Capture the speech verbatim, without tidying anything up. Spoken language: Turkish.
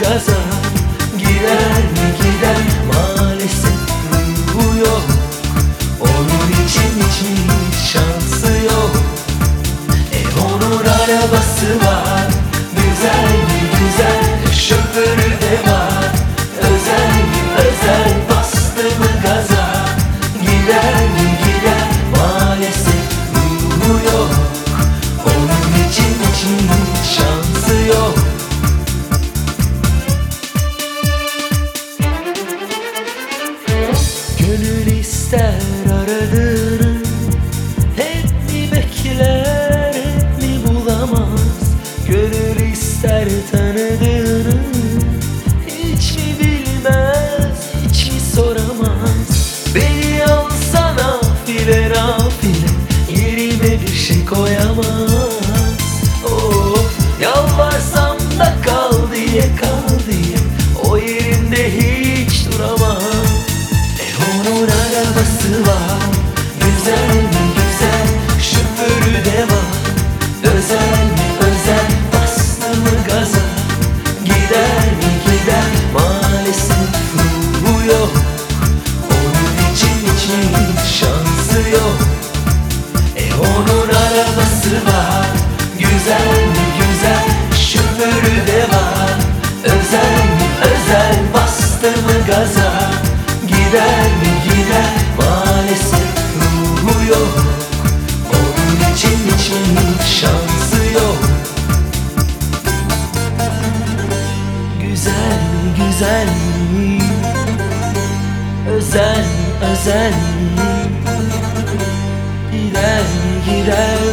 gaza? Gider mi gider, maalesef ruhu yok. Onun için hiç şansı yok. E onun arabası var, güzel mi güzel, şoförü de var. Özel mi özel, bastı mı gaza? Gider mi gider, maalesef ruhu yok. Onun için hiç şansı yok. Gönül ister aradığını, hep mi bekler, hep mi bulamaz? Gönül ister tanıdığını, hiç mi bilmez, hiç mi soramaz? Beni alsana file nafile, yerime bir şey koyamaz. Of, yalvarsam da kal diye, kal diye, o yerinde hiç duramaz. E onun arabası var, güzel mi güzel, şoförü de var. Özel mi özel, bastı mı gaza? Gider mi gider, maalesef ruhu yok. Onun için hiç şansı yok. E onun arabası var, güzel mi güzel, şoförü de var. Özel mi özel, bastı mı gaza? Gider mi gider, maalesef ruhu yok. Onun için hiç şansı yok. Güzel mi güzel mi, özel mi özel mi? Gider mi gider,